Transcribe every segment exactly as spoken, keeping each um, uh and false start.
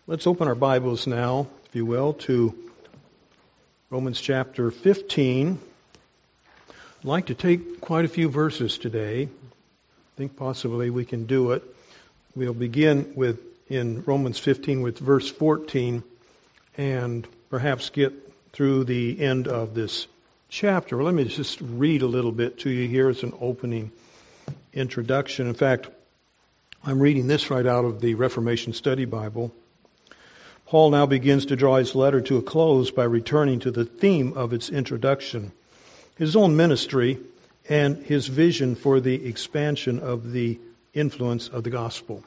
Let's open our Bibles now, if you will, to Romans chapter fifteen. I'd like to take quite a few verses today. I think possibly we can do it. We'll begin with in Romans fifteen with verse fourteen and perhaps get through the end of this chapter. Well, let me just read a little bit to you here as an opening introduction. In fact, I'm reading this right out of the Reformation Study Bible. Paul now begins to draw his letter to a close by returning to the theme of its introduction, his own ministry and his vision for the expansion of the influence of the gospel.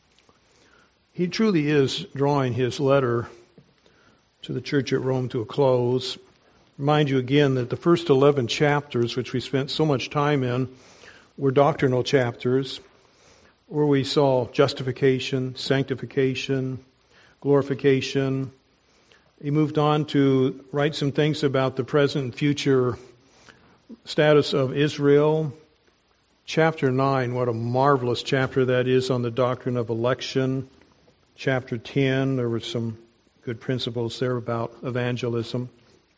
He truly is drawing his letter to the church at Rome to a close. Remind you again that the first eleven chapters, which we spent so much time in, were doctrinal chapters, where we saw justification, sanctification, glorification. He moved on to write some things about the present and future status of Israel. Chapter nine, what a marvelous chapter that is on the doctrine of election. Chapter ten, there were some good principles there about evangelism.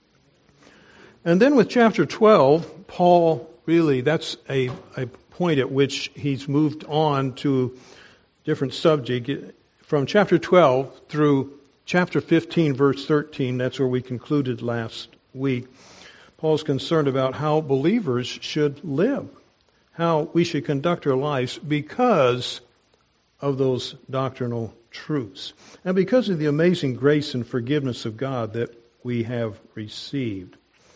And then with chapter twelve, Paul really, that's a, a point at which he's moved on to different subject. From chapter twelve through chapter fifteen, verse thirteen, that's where we concluded last week. Paul's concerned about how believers should live, how we should conduct our lives because of those doctrinal truths, and because of the amazing grace and forgiveness of God that we have received.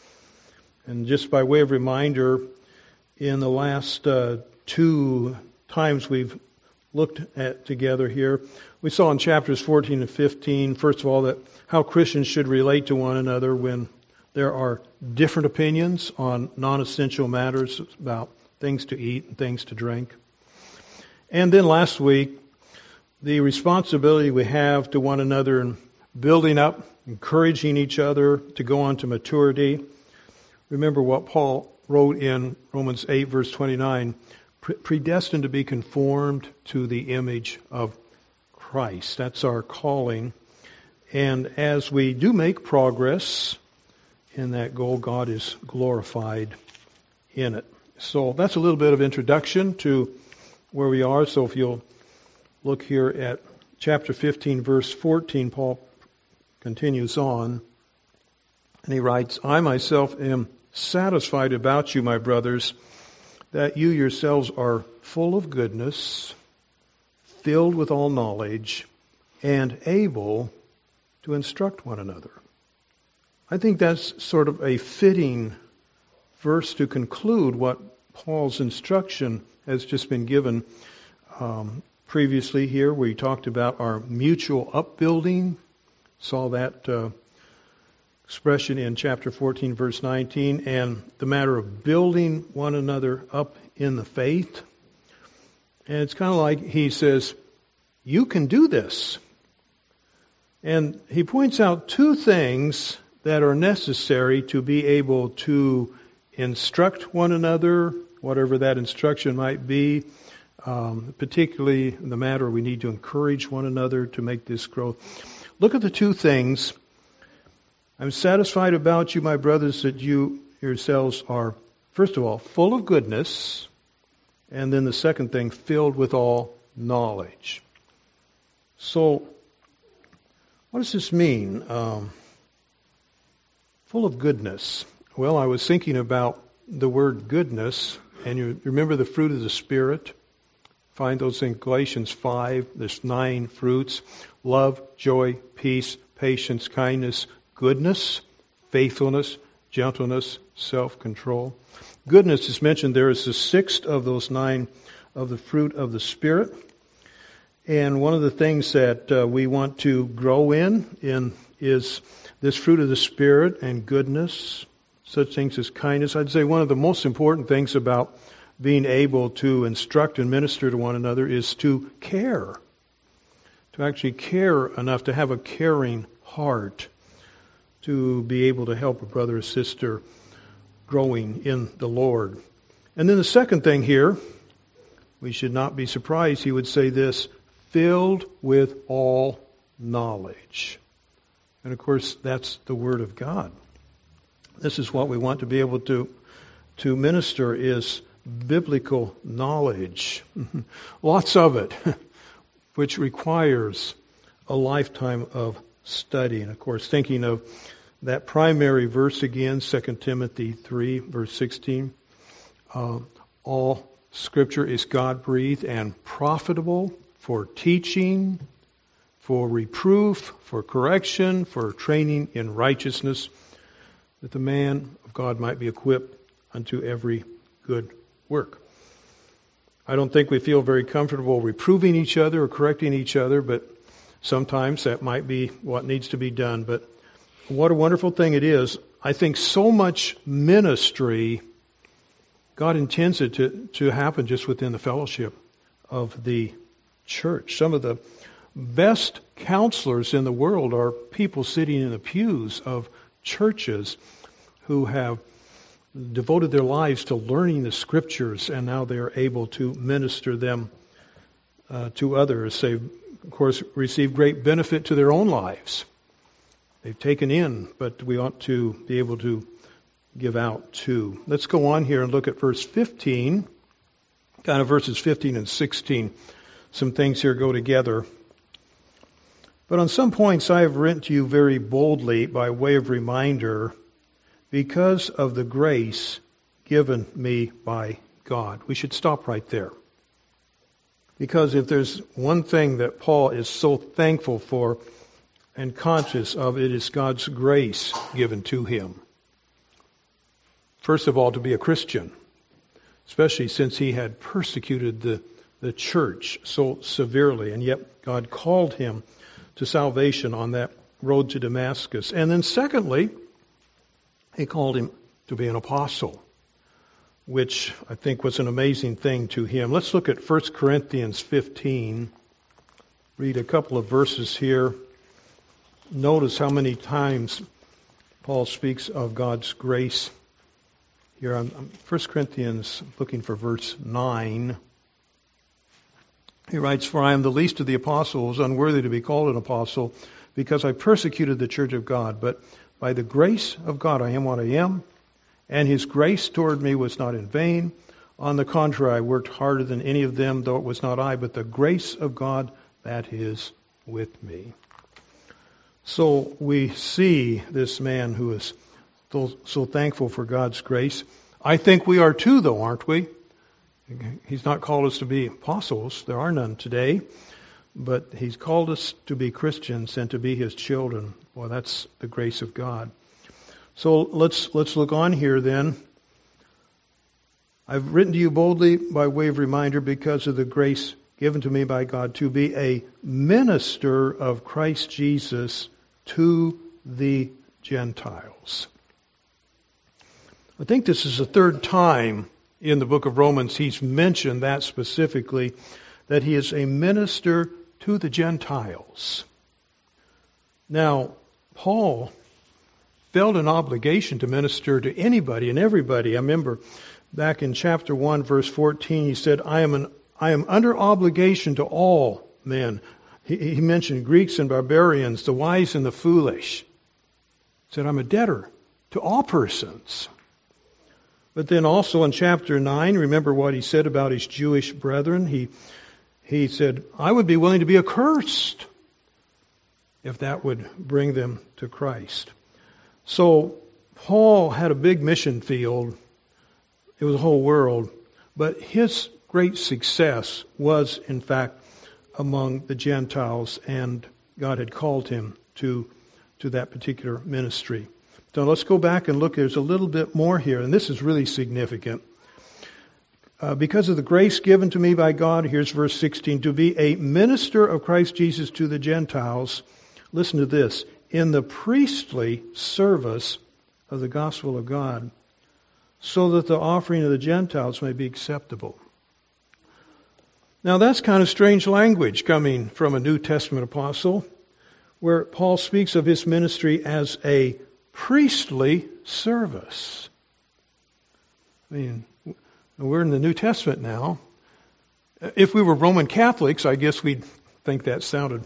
And just by way of reminder, in the last uh, two times we've looked at together here, we saw in chapters fourteen and fifteen, first of all, that how Christians should relate to one another when there are different opinions on non-essential matters about things to eat and things to drink. And then last week, the responsibility we have to one another in building up, encouraging each other to go on to maturity. Remember what Paul wrote in Romans eight, verse twenty-nine, predestined to be conformed to the image of Christ. That's our calling. And as we do make progress in that goal, God is glorified in it. So that's a little bit of introduction to where we are. So if you'll look here at chapter fifteen, verse fourteen, Paul continues on. And he writes, I myself am satisfied about you, my brothers, that you yourselves are full of goodness, filled with all knowledge, and able to instruct one another. I think that's sort of a fitting verse to conclude what Paul's instruction has just been given um, previously here, where he talked about our mutual upbuilding. Saw that uh, expression in chapter fourteen, verse nineteen, and the matter of building one another up in the faith. And it's kind of like he says, you can do this. And he points out two things that are necessary to be able to instruct one another, whatever that instruction might be, um, particularly in the matter we need to encourage one another to make this growth. Look at the two things. I'm satisfied about you, my brothers, that you yourselves are, first of all, full of goodness, and then the second thing, filled with all knowledge. So, what does this mean? Um, full of goodness. Well, I was thinking about the word goodness, and you remember the fruit of the Spirit? Find those in Galatians five. There's nine fruits. Love, joy, peace, patience, kindness, goodness, faithfulness, gentleness, self-control. Goodness is mentioned there as the sixth of those nine of the fruit of the Spirit. And one of the things that uh, we want to grow in, in is this fruit of the Spirit and goodness, such things as kindness. I'd say one of the most important things about being able to instruct and minister to one another is to care. To actually care enough, to have a caring heart, to be able to help a brother or sister growing in the Lord. And then the second thing here, we should not be surprised, he would say this, filled with all knowledge. And of course, that's the Word of God. This is what we want to be able to, to minister is biblical knowledge. Lots of it, which requires a lifetime of study. And of course, thinking of that primary verse again, Second Timothy three, verse sixteen. Uh, all Scripture is God-breathed and profitable for teaching, for reproof, for correction, for training in righteousness, that the man of God might be equipped unto every good work. I don't think we feel very comfortable reproving each other or correcting each other, but sometimes that might be what needs to be done. But what a wonderful thing it is. I think so much ministry, God intends it to, to happen just within the fellowship of the church. Some of the best counselors in the world are people sitting in the pews of churches who have devoted their lives to learning the Scriptures, and now they are able to minister them uh, to others. They've, of course, received great benefit to their own lives. They've taken in, but we ought to be able to give out too. Let's go on here and look at verse fifteen, kind of verses fifteen and sixteen. Some things here go together. But on some points I have written to you very boldly by way of reminder, because of the grace given me by God. We should stop right there. Because if there's one thing that Paul is so thankful for and conscious of, it is God's grace given to him. First of all, to be a Christian, especially since he had persecuted the, the church so severely, and yet God called him to salvation on that road to Damascus. And then secondly, he called him to be an apostle, which I think was an amazing thing to him. Let's look at First Corinthians fifteen. Read a couple of verses here. Notice how many times Paul speaks of God's grace. Here, I'm, I'm First Corinthians, looking for verse nine. He writes, "For I am the least of the apostles, unworthy to be called an apostle, because I persecuted the church of God. But by the grace of God I am what I am, and His grace toward me was not in vain. On the contrary, I worked harder than any of them, though it was not I, but the grace of God that is with me." So we see this man who is so, so thankful for God's grace. I think we are too, though, aren't we? He's not called us to be apostles. There are none today. But He's called us to be Christians and to be His children. Well, that's the grace of God. So let's let's look on here then. I've written to you boldly by way of reminder, because of the grace given to me by God, to be a minister of Christ Jesus to the Gentiles. I think this is the third time in the book of Romans he's mentioned that specifically, that he is a minister to the Gentiles. Now, Paul felt an obligation to minister to anybody and everybody. I remember back in chapter one, verse fourteen, he said, I am an I am under obligation to all men. He, he mentioned Greeks and barbarians, the wise and the foolish. He said, I'm a debtor to all persons. But then also in chapter nine, remember what he said about his Jewish brethren? He he said, I would be willing to be accursed if that would bring them to Christ. So Paul had a big mission field. It was a whole world. But his great success was, in fact, among the Gentiles, and God had called him to, to that particular ministry. So let's go back and look. There's a little bit more here, and this is really significant. Uh, because of the grace given to me by God, here's verse sixteen, to be a minister of Christ Jesus to the Gentiles. Listen to this. In the priestly service of the gospel of God, so that the offering of the Gentiles may be acceptable. Now that's kind of strange language coming from a New Testament apostle, where Paul speaks of his ministry as a priestly service. I mean, we're in the New Testament now. If we were Roman Catholics, I guess we'd think that sounded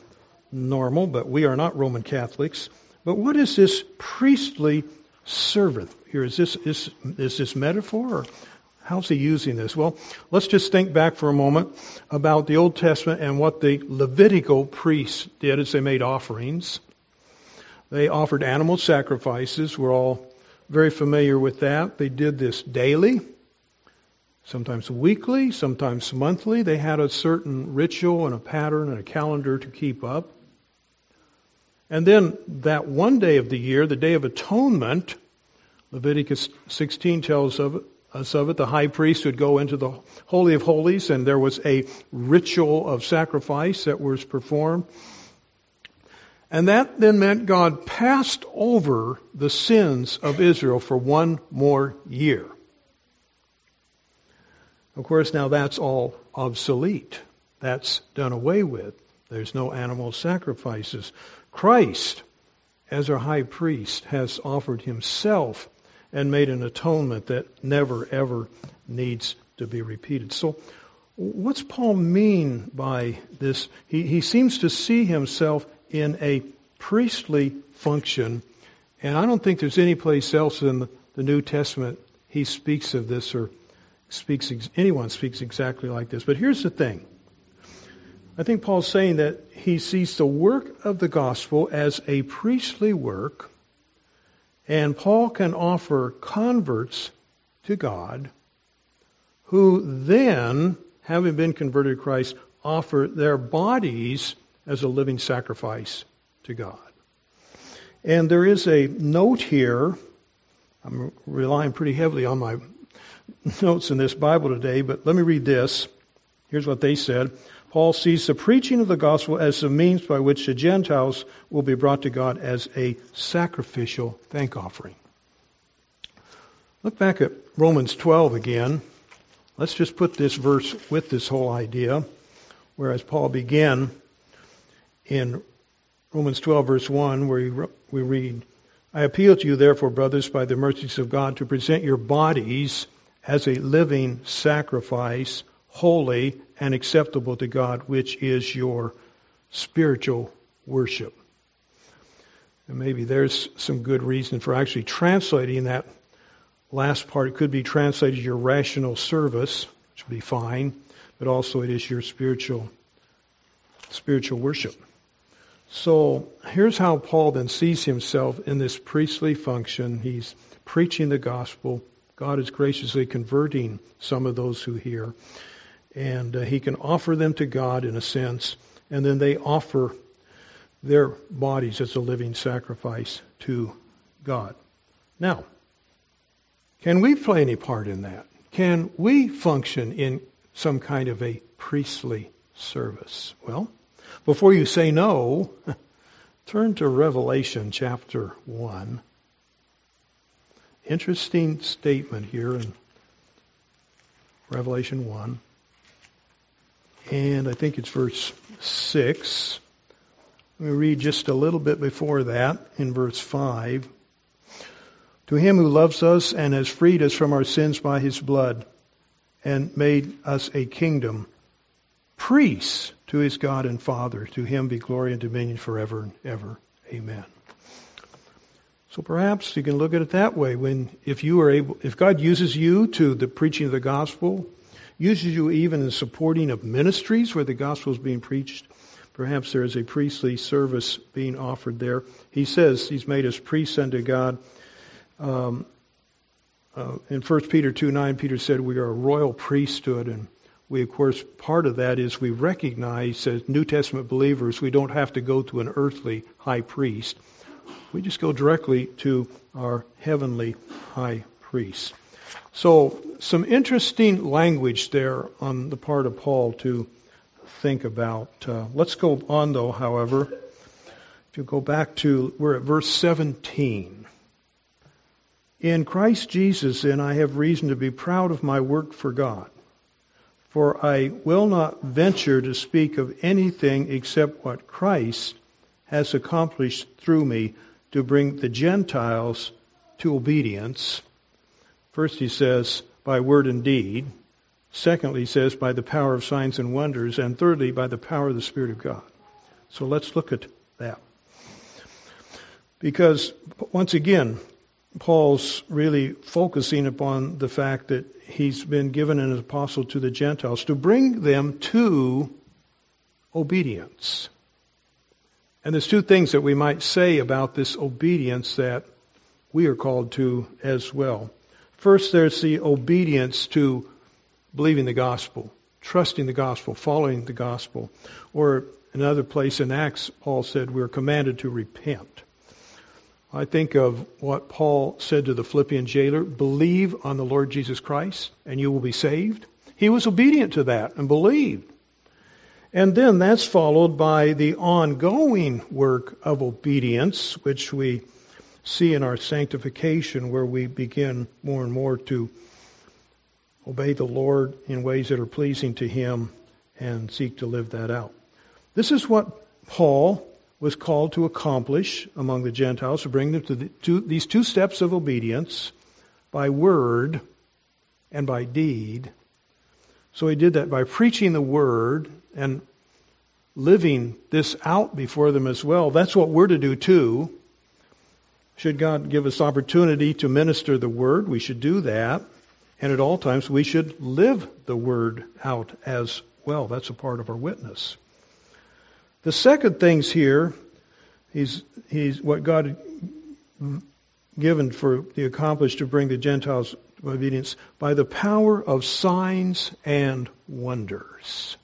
normal, but we are not Roman Catholics. But what is this priestly servant here? Is this, is, is this metaphor, or how's he using this? Well, let's just think back for a moment about the Old Testament and what the Levitical priests did as they made offerings. They offered animal sacrifices. We're all very familiar with that. They did this daily, sometimes weekly, sometimes monthly. They had a certain ritual and a pattern and a calendar to keep up. And then that one day of the year, the Day of Atonement, Leviticus sixteen tells of it, us of it. The high priest would go into the Holy of Holies, and there was a ritual of sacrifice that was performed. And that then meant God passed over the sins of Israel for one more year. Of course, now that's all obsolete. That's done away with. There's no animal sacrifices. Christ, as our high priest, has offered himself and made an atonement that never, ever needs to be repeated. So what's Paul mean by this? He, he seems to see himself in a priestly function, and I don't think there's any place else in the, the New Testament he speaks of this, or speaks anyone speaks exactly like this. But here's the thing. I think Paul's saying that he sees the work of the gospel as a priestly work, and Paul can offer converts to God who then, having been converted to Christ, offer their bodies as a living sacrifice to God. And there is a note here. I'm relying pretty heavily on my notes in this Bible today, but let me read this. Here's what they said. Paul sees the preaching of the gospel as the means by which the Gentiles will be brought to God as a sacrificial thank offering. Look back at Romans twelve again. Let's just put this verse with this whole idea. Whereas Paul began in Romans twelve, verse one, where we read, I appeal to you, therefore, brothers, by the mercies of God, to present your bodies as a living sacrifice, holy and acceptable to God, which is your spiritual worship. And maybe there's some good reason for actually translating that last part. It could be translated your rational service, which would be fine, but also it is your spiritual spiritual worship. So here's how Paul then sees himself in this priestly function. He's preaching the gospel. God is graciously converting some of those who hear. And uh, he can offer them to God in a sense, and then they offer their bodies as a living sacrifice to God. Now, can we play any part in that? Can we function in some kind of a priestly service? Well, before you say no, turn to Revelation chapter one. Interesting statement here in Revelation one. And I think it's verse six. Let me read just a little bit before that in verse five. To him who loves us and has freed us from our sins by his blood and made us a kingdom, priests to his God and Father, to him be glory and dominion forever and ever. Amen. So perhaps you can look at it that way. When if you are able, if God uses you to the preaching of the gospel, uses you even in supporting of ministries where the gospel is being preached, perhaps there is a priestly service being offered there. He says he's made us priests unto God. Um, uh, in First Peter two nine, Peter said we are a royal priesthood, and we, of course, part of that is we recognize as New Testament believers we don't have to go to an earthly high priest. We just go directly to our heavenly high priest. So, some interesting language there on the part of Paul to think about. Uh, let's go on, though, however. If you go back to, we're at verse seventeen. In Christ Jesus, then, I have reason to be proud of my work for God. For I will not venture to speak of anything except what Christ has accomplished through me to bring the Gentiles to obedience. First he says, by word and deed. Secondly, he says, by the power of signs and wonders. And thirdly, by the power of the Spirit of God. So let's look at that. Because, once again, Paul's really focusing upon the fact that he's been given an apostle to the Gentiles to bring them to obedience. And there's two things that we might say about this obedience that we are called to as well. First, there's the obedience to believing the gospel, trusting the gospel, following the gospel. Or another place in Acts, Paul said we're commanded to repent. I think of what Paul said to the Philippian jailer, believe on the Lord Jesus Christ and you will be saved. He was obedient to that and believed. And then that's followed by the ongoing work of obedience, which we see in our sanctification, where we begin more and more to obey the Lord in ways that are pleasing to Him and seek to live that out. This is what Paul was called to accomplish among the Gentiles, to bring them to, the, to these two steps of obedience by word and by deed. So he did that by preaching the word and living this out before them as well. That's what we're to do too. Should God give us opportunity to minister the word, we should do that. And at all times we should live the word out as well. That's a part of our witness. The second thing's here, he's, he's what God had given for the accomplished to bring the Gentiles to obedience by the power of signs and wonders.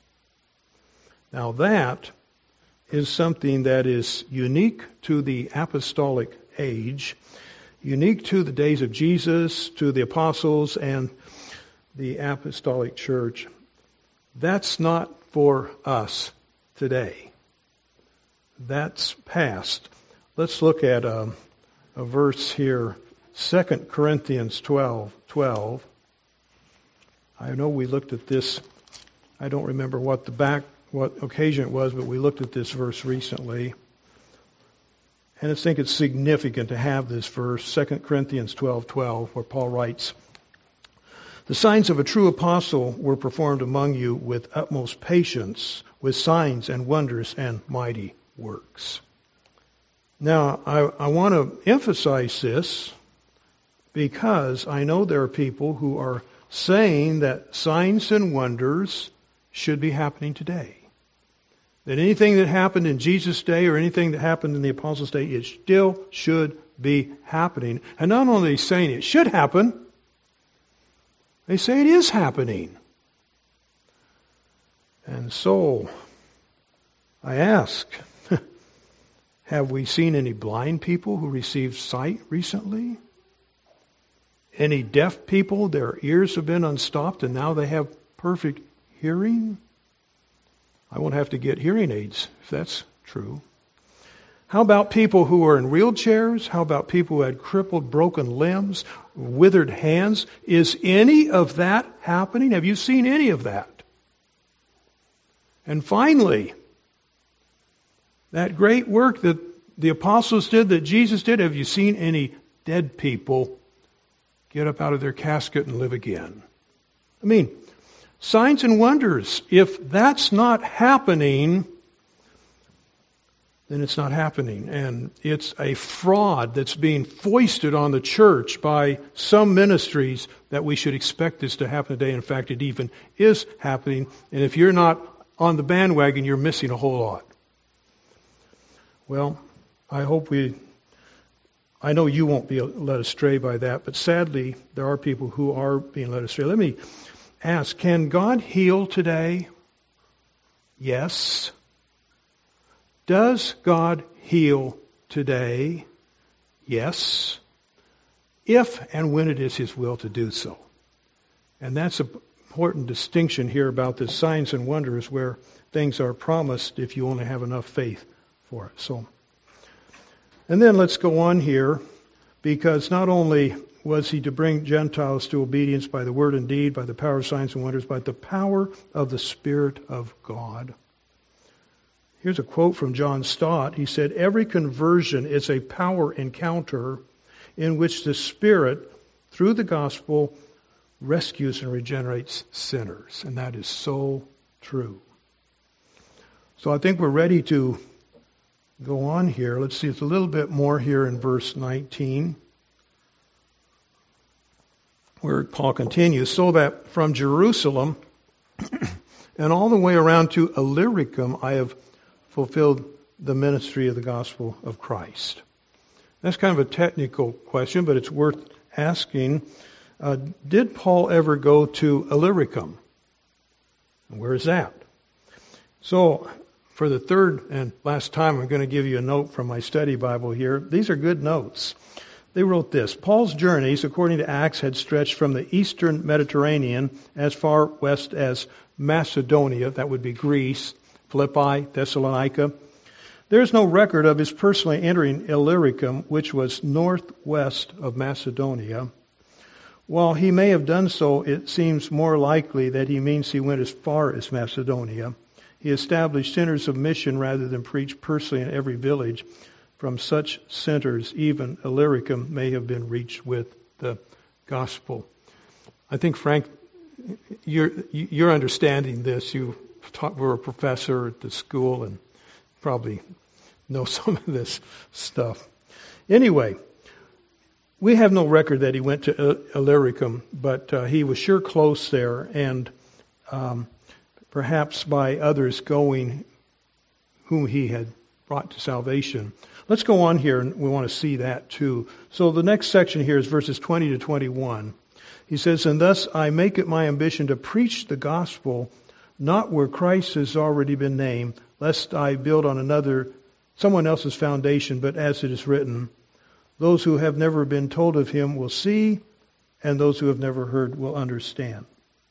Now that is something that is unique to the apostolic age, unique to the days of Jesus, to the apostles and the apostolic church. That's not for us today. That's past. Let's look at a, a verse here, Second Corinthians twelve twelve. I know we looked at this. I don't remember what the back, what occasion it was, but we looked at this verse recently. And I think it's significant to have this verse, Second Corinthians twelve twelve, where Paul writes, "The signs of a true apostle were performed among you with utmost patience, with signs and wonders and mighty works." Now, I, I want to emphasize this because I know there are people who are saying that signs and wonders should be happening today. That anything that happened in Jesus' day or anything that happened in the apostles' day, it still should be happening. And not only are they saying it should happen, they say it is happening. And so, I ask, have we seen any blind people who received sight recently? Any deaf people, their ears have been unstopped and now they have perfect hearing? I won't have to get hearing aids if that's true. How about people who are in wheelchairs? How about people who had crippled, broken limbs, withered hands? Is any of that happening? Have you seen any of that? And finally, that great work that the apostles did, that Jesus did, have you seen any dead people get up out of their casket and live again? I mean, signs and wonders. If that's not happening, then it's not happening. And it's a fraud that's being foisted on the church by some ministries that we should expect this to happen today. In fact, it even is happening. And if you're not on the bandwagon, you're missing a whole lot. Well, I hope we, I know you won't be led astray by that, but sadly, there are people who are being led astray. Let me ask, can God heal today? Yes. Does God heal today? Yes. If and when it is His will to do so. And that's an important distinction here about the signs and wonders where things are promised if you only have enough faith for it. So, and then let's go on here, because not only was He to bring Gentiles to obedience by the word and deed, by the power of signs and wonders, but the power of the Spirit of God. Here's a quote from John Stott. He said, "Every conversion is a power encounter in which the Spirit, through the gospel, rescues and regenerates sinners." And that is so true. So I think we're ready to go on here. Let's see, it's a little bit more here in verse nineteen, where Paul continues, so that from Jerusalem and all the way around to Illyricum I have fulfilled the ministry of the gospel of Christ. That's kind of a technical question, but it's worth asking. Uh, did Paul ever go to Illyricum? Where is that? So, for the third and last time, I'm going to give you a note from my study Bible here. These are good notes. They wrote this: Paul's journeys, according to Acts, had stretched from the eastern Mediterranean as far west as Macedonia, that would be Greece, Philippi, Thessalonica. There is no record of his personally entering Illyricum, which was northwest of Macedonia. While he may have done so, it seems more likely that he means he went as far as Macedonia. He established centers of mission rather than preached personally in every village. From such centers, even Illyricum may have been reached with the gospel. I think, Frank, you're, you're understanding this. You taught, were a professor at the school and probably know some of this stuff. Anyway, we have no record that he went to Illyricum, but uh, he was sure close there, and um, perhaps by others going whom he had brought to salvation. Let's go on here, and we want to see that too. So the next section here is verses twenty to twenty-one. He says, "And thus I make it my ambition to preach the gospel, not where Christ has already been named, lest I build on another, someone else's foundation, but as it is written, those who have never been told of him will see, and those who have never heard will understand."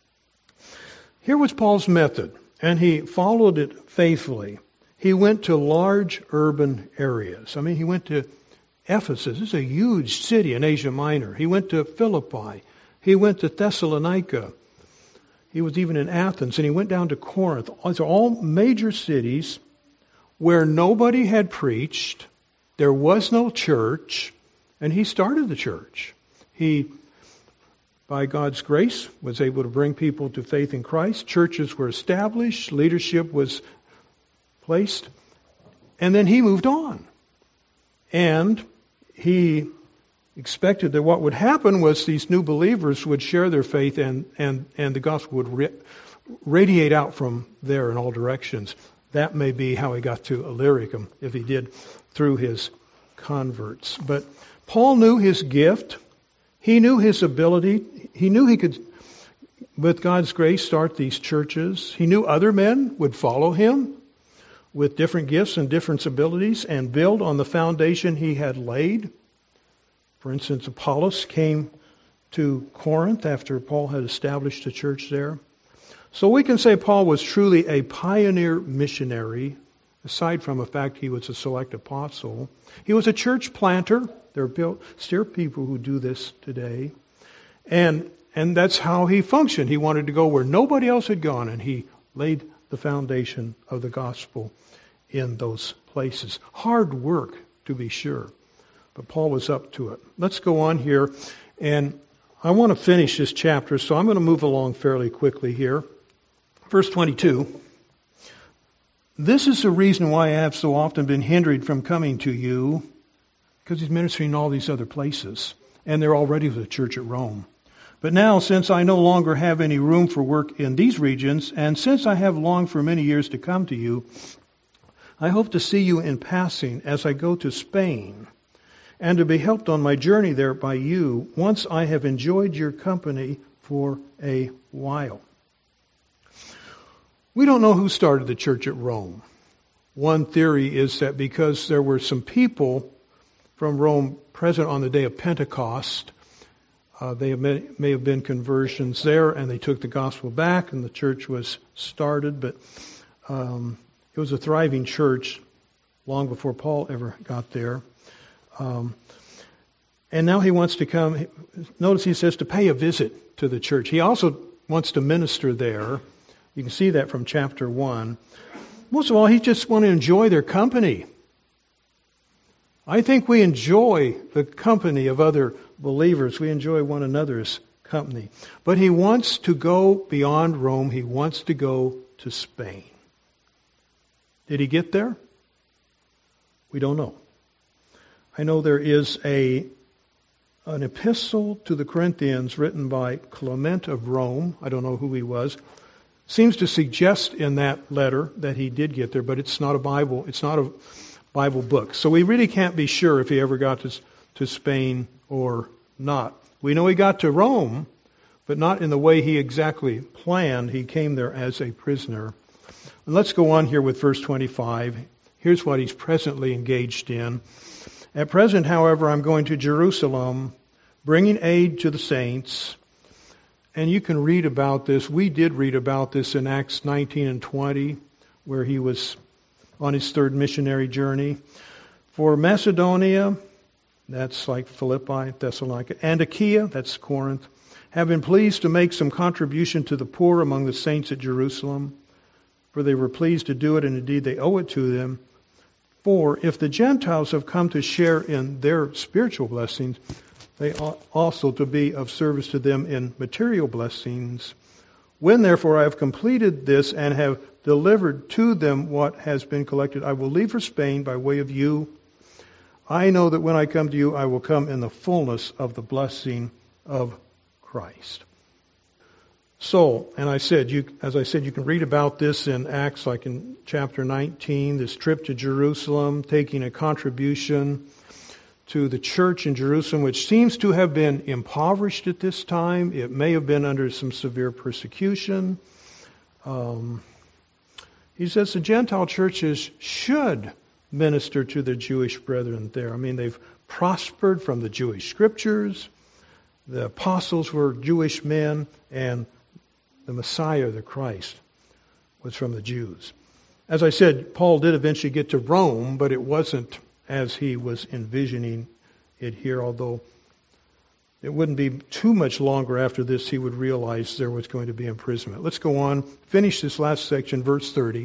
Here was Paul's method, and he followed it faithfully. He went to large urban areas. I mean, he went to Ephesus. This is a huge city in Asia Minor. He went to Philippi. He went to Thessalonica. He was even in Athens, and he went down to Corinth. These are all major cities where nobody had preached. There was no church, and he started the church. He, by God's grace, was able to bring people to faith in Christ. Churches were established. Leadership was placed. And then he moved on. And he expected that what would happen was these new believers would share their faith, and, and, and the gospel would ra- radiate out from there in all directions. That may be how he got to Illyricum, if he did, through his converts. But Paul knew his gift. He knew his ability. He knew he could, with God's grace, start these churches. He knew other men would follow him with different gifts and different abilities and build on the foundation he had laid. For instance, Apollos came to Corinth after Paul had established a church there. So we can say Paul was truly a pioneer missionary, aside from the fact he was a select apostle. He was a church planter. There are still people who do this today. And and that's how he functioned. He wanted to go where nobody else had gone, and he laid the foundation of the gospel in those places. Hard work, to be sure. But Paul was up to it. Let's go on here. And I want to finish this chapter, so I'm going to move along fairly quickly here. Verse twenty-two. "This is the reason why I have so often been hindered from coming to you," because he's ministering in all these other places, and they're already with the church at Rome. "But now, since I no longer have any room for work in these regions, and since I have longed for many years to come to you, I hope to see you in passing as I go to Spain, and to be helped on my journey there by you, once I have enjoyed your company for a while." We don't know who started the church at Rome. One theory is that because there were some people from Rome present on the day of Pentecost, uh, they may, may have been conversions there, and they took the gospel back, and the church was started. But um, it was a thriving church long before Paul ever got there. Um, and now he wants to come. Notice he says to pay a visit to the church. He also wants to minister there. You can see that from chapter one. Most of all, he just wants to enjoy their company. I think we enjoy the company of other believers. We enjoy one another's company. But he wants to go beyond Rome. He wants to go to Spain. Did he get there? We don't know. I know there is a an epistle to the Corinthians written by Clement of Rome. I don't know who he was. Seems to suggest in that letter that he did get there, but it's not a Bible. It's not a Bible book. So we really can't be sure if he ever got to, to Spain or not. We know he got to Rome, but not in the way he exactly planned. He came there as a prisoner. And let's go on here with verse twenty-five. Here's what he's presently engaged in. At present, however, I'm going to Jerusalem, bringing aid to the saints. And you can read about this. We did read about this in Acts nineteen and twenty, where he was on his third missionary journey. For Macedonia, that's like Philippi, Thessalonica, and Achaia, that's Corinth, have been pleased to make some contribution to the poor among the saints at Jerusalem. For they were pleased to do it, and indeed they owe it to them. For if the Gentiles have come to share in their spiritual blessings, they ought also to be of service to them in material blessings. When therefore I have completed this and have delivered to them what has been collected, I will leave for Spain by way of you. I know that when I come to you, I will come in the fullness of the blessing of Christ. So, and I said, you, as I said, you can read about this in Acts, like in chapter nineteen, this trip to Jerusalem, taking a contribution to the church in Jerusalem, which seems to have been impoverished at this time. It may have been under some severe persecution. Um, he says the Gentile churches should minister to their Jewish brethren there. I mean, they've prospered from the Jewish scriptures. The apostles were Jewish men, and the Messiah, the Christ, was from the Jews. As I said, Paul did eventually get to Rome, but it wasn't as he was envisioning it here, although it wouldn't be too much longer after this he would realize there was going to be imprisonment. Let's go on, finish this last section, verse thirty.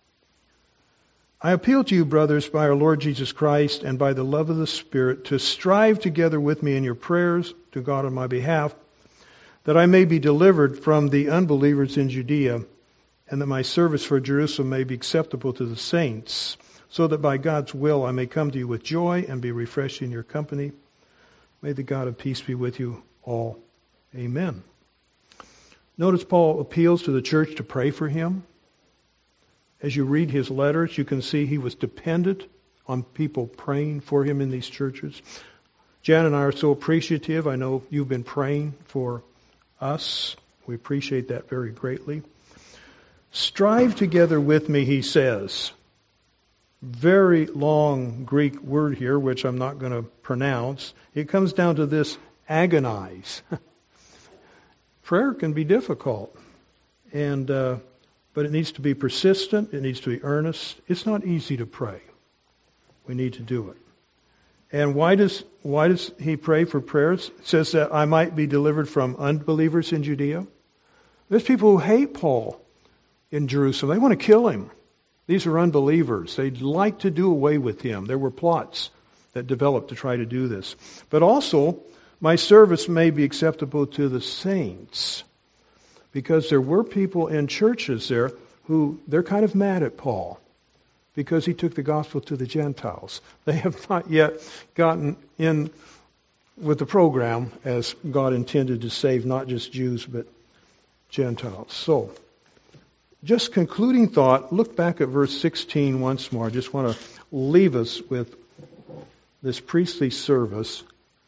I appeal to you, brothers, by our Lord Jesus Christ and by the love of the Spirit, to strive together with me in your prayers to God on my behalf, that I may be delivered from the unbelievers in Judea, and that my service for Jerusalem may be acceptable to the saints, so that by God's will I may come to you with joy and be refreshed in your company. May the God of peace be with you all. Amen. Notice Paul appeals to the church to pray for him. As you read his letters, you can see he was dependent on people praying for him in these churches. Jan and I are so appreciative. I know you've been praying for us. We appreciate that very greatly. Strive together with me, he says. Very long Greek word here, which I'm not going to pronounce. It comes down to this, agonize. Prayer can be difficult, and uh, but it needs to be persistent. It needs to be earnest. It's not easy to pray. We need to do it. And why does why does he pray for prayers? It says that I might be delivered from unbelievers in Judea. There's people who hate Paul in Jerusalem. They want to kill him. These are unbelievers. They'd like to do away with him. There were plots that developed to try to do this. But also, my service may be acceptable to the saints. Because there were people in churches there who, they're kind of mad at Paul, because he took the gospel to the Gentiles. They have not yet gotten in with the program as God intended to save not just Jews, but Gentiles. So, just concluding thought, look back at verse sixteen once more. I just want to leave us with this priestly service.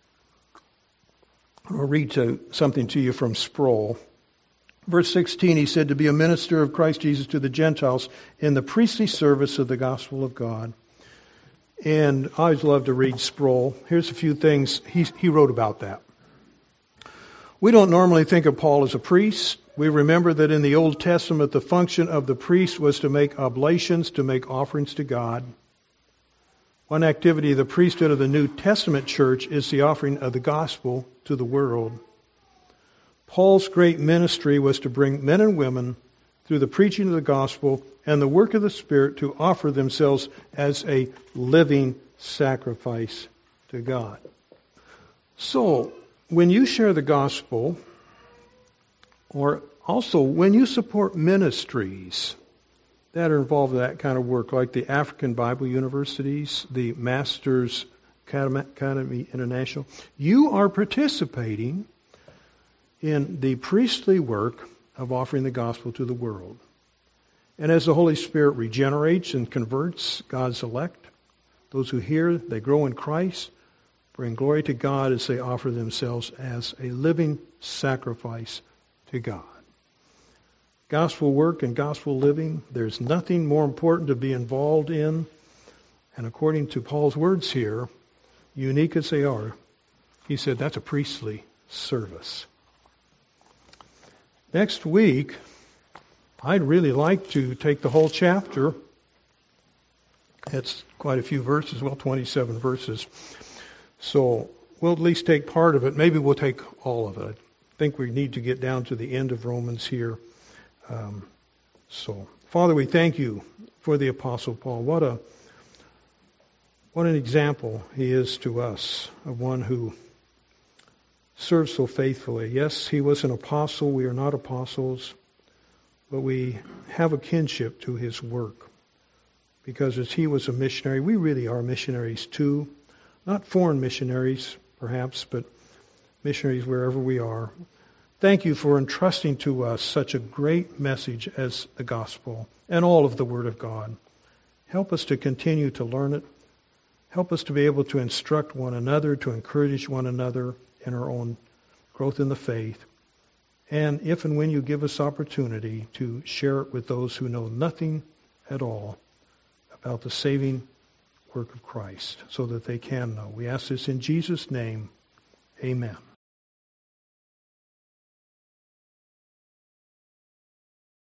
I'll read to, something to you from Sproul. Verse sixteen, he said, to be a minister of Christ Jesus to the Gentiles in the priestly service of the gospel of God. And I always love to read Sproul. Here's a few things he, he wrote about that. We don't normally think of Paul as a priest. We remember that in the Old Testament, the function of the priest was to make oblations, to make offerings to God. One activity of the priesthood of the New Testament church is the offering of the gospel to the world. Paul's great ministry was to bring men and women through the preaching of the gospel and the work of the Spirit to offer themselves as a living sacrifice to God. So, when you share the gospel, or also when you support ministries, that are involved in that kind of work, like the African Bible Universities, the Masters Academy International. You are participating in the priestly work of offering the gospel to the world. And as the Holy Spirit regenerates and converts God's elect, those who hear, they grow in Christ, bring glory to God as they offer themselves as a living sacrifice to God. Gospel work and gospel living, there's nothing more important to be involved in. And according to Paul's words here, unique as they are, he said that's a priestly service. Next week, I'd really like to take the whole chapter. It's quite a few verses, well, twenty-seven verses. So we'll at least take part of it. Maybe we'll take all of it. I think we need to get down to the end of Romans here. Um, so, Father, we thank you for the Apostle Paul. What a what an example he is to us of one who serves so faithfully. Yes, he was an apostle. We are not apostles, but we have a kinship to his work. Because as he was a missionary, we really are missionaries too. Not foreign missionaries, perhaps, but missionaries wherever we are. Thank you for entrusting to us such a great message as the gospel and all of the Word of God. Help us to continue to learn it. Help us to be able to instruct one another, to encourage one another in our own growth in the faith. And if and when you give us opportunity to share it with those who know nothing at all about the saving work of Christ, so that they can know. We ask this in Jesus' name. Amen.